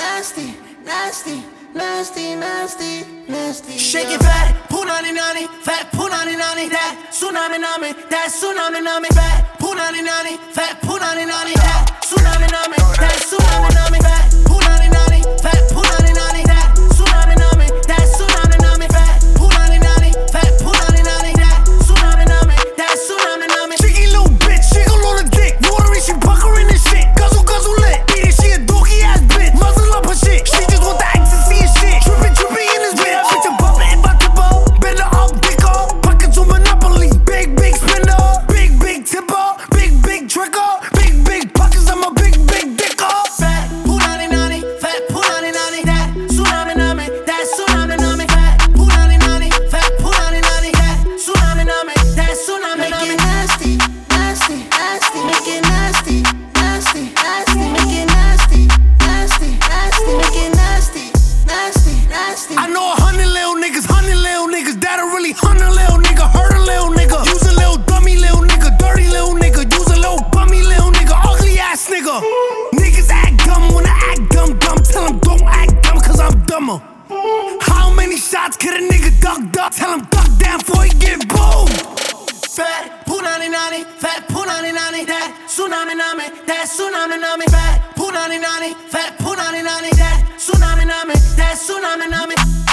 nasty, nasty, nasty, nasty, nasty. Shake it fat, punani nani, fat punani nani, that tsunami nami, that tsunami nami, fat punani nani, fat punani nani, that tsunami nami, that tsunami nami, fat punani nani, fat punani nani, that tsunami nami, that tsunami nami, fat punani nani, fat punani nani, that tsunami nami, that tsunami nami. Tricky little bitch, she gon' load a dick. Watery, she puckering this shit. Guzzle, guzzle lit. Beat it, she a dookie ass bitch. Muzzle up her shit. She just want the ecstasy and shit. Trippin', trippin' in this bitch. Bitch, I'm bumpin' about to ball. Better up, dick off. Pockets on Monopoly. Big, big spender. Big, big tipper. Big, big tricker. Big, big pockets. I'm a big, big dick off. Fat punani nani, fat punani nani, that tsunami nami, that tsunami nami, fat punani nani, fat punani nani, that tsunami nami, that tsunami nami. Make it nasty, nasty, nasty. Make it nasty, nasty, nasty. Make it nasty, nasty, nasty. Make it nasty, nasty, nasty. I know 100 little niggas that'll really hunt a little nigga, hurt a little nigga. Use a little dummy little nigga, dirty little nigga. Use a little bummy little nigga, ugly ass nigga. Niggas act dumb when I act dumb. Tell them don't act dumb cause I'm dumber. How many shots could a nigga duck? Tell him duck down before he get boom. Fat punani nani, fat punani nani, that tsunami nami, that tsunami nami, fat punani nani, fat punani nani, that tsunami nami, that tsunami nami.